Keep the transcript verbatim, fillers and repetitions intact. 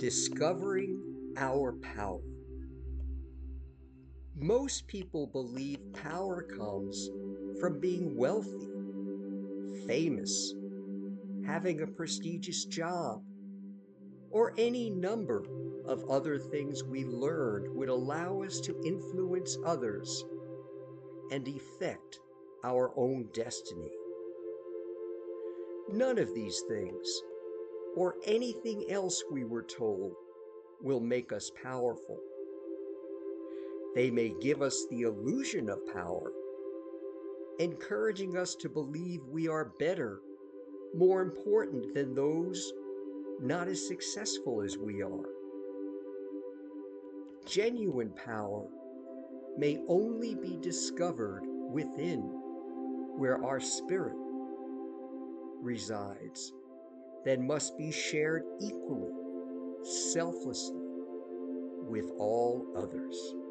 Discovering our power. Most people believe power comes from being wealthy, famous, having a prestigious job, or any number of other things we learned would allow us to influence others and effect our own destiny. None of these things, or anything else we were told, will make us powerful. They may give us the illusion of power, encouraging us to believe we are better, more important than those not as successful as we are. Genuine power may only be discovered within, where our spirit resides, then must be shared equally, selflessly, with all others.